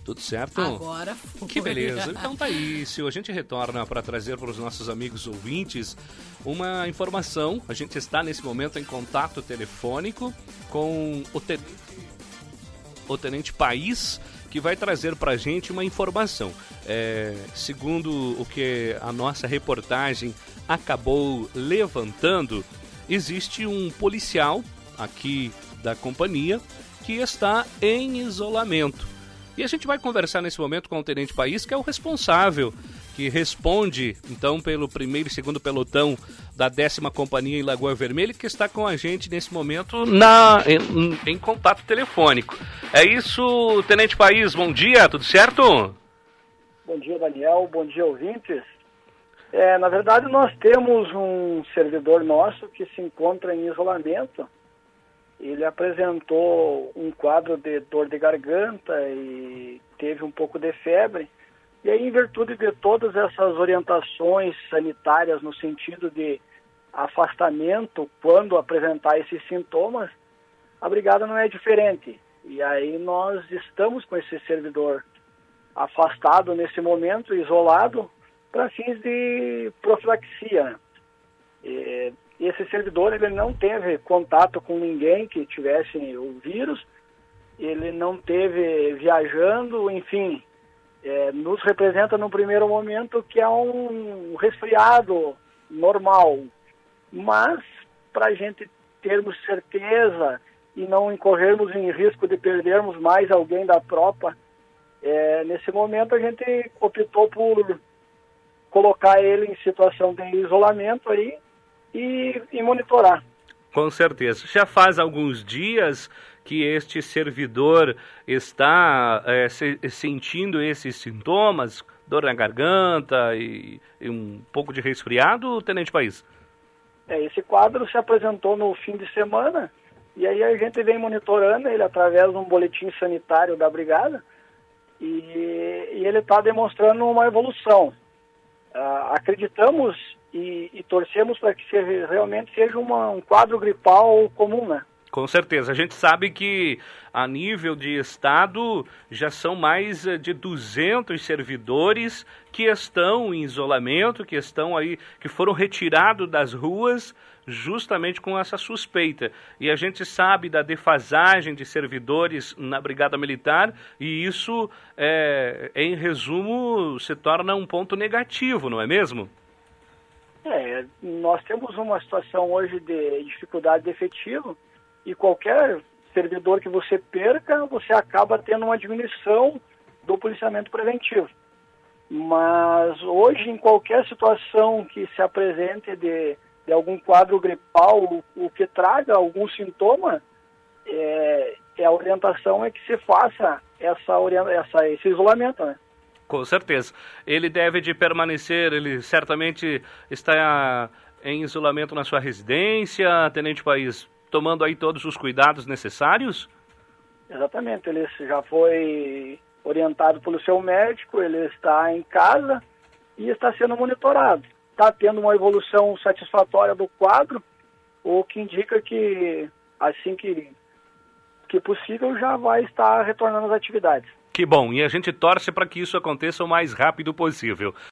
Tudo certo? Agora foi. Que beleza. Então tá isso. A gente retorna para trazer para os nossos amigos ouvintes uma informação. A gente está nesse momento em contato telefônico com o Tenente País, que vai trazer para a gente uma informação. Segundo o que a nossa reportagem acabou levantando, existe um policial aqui da companhia que está em isolamento. E a gente vai conversar nesse momento com o Tenente País, que é o responsável, que responde, então, pelo primeiro e segundo pelotão da 10ª Companhia em Lagoa Vermelha, que está com a gente nesse momento em contato telefônico. É isso, Tenente País, bom dia, tudo certo? Bom dia, Daniel, bom dia, ouvintes. Na verdade, nós temos um servidor nosso que se encontra em isolamento. Ele apresentou um quadro de dor de garganta e teve um pouco de febre. E aí, em virtude de todas essas orientações sanitárias no sentido de afastamento quando apresentar esses sintomas, a brigada não é diferente. E aí nós estamos com esse servidor afastado nesse momento, isolado, para fins de profilaxia. Esse servidor ele não teve contato com ninguém que tivesse o vírus, ele não teve viajando, enfim, nos representa no primeiro momento que é um resfriado normal, mas para a gente termos certeza e não incorrermos em risco de perdermos mais alguém da tropa, nesse momento a gente optou por colocar ele em situação de isolamento aí, e monitorar. Com certeza. Já faz alguns dias que este servidor está sentindo esses sintomas, dor na garganta e um pouco de resfriado, Tenente País? Esse quadro se apresentou no fim de semana e aí a gente vem monitorando ele através de um boletim sanitário da brigada e ele está demonstrando uma evolução. Acreditamos e torcemos para que realmente seja um quadro gripal comum, né? Com certeza. A gente sabe que a nível de estado já são mais de 200 servidores que estão em isolamento, que estão aí, que foram retirados das ruas justamente com essa suspeita. E a gente sabe da defasagem de servidores na Brigada Militar e isso, em resumo, se torna um ponto negativo, não é mesmo? Nós temos uma situação hoje de dificuldade de efetivo e qualquer servidor que você perca, você acaba tendo uma diminuição do policiamento preventivo. Mas hoje, em qualquer situação que se apresente de algum quadro gripal, o que traga algum sintoma, a orientação é que se faça esse isolamento, né? Com certeza. Ele deve de permanecer, ele certamente está em isolamento na sua residência, Tenente País, tomando aí todos os cuidados necessários? Exatamente, ele já foi orientado pelo seu médico, ele está em casa e está sendo monitorado. Está tendo uma evolução satisfatória do quadro, o que indica que assim que possível já vai estar retornando às atividades. Que bom, e a gente torce para que isso aconteça o mais rápido possível.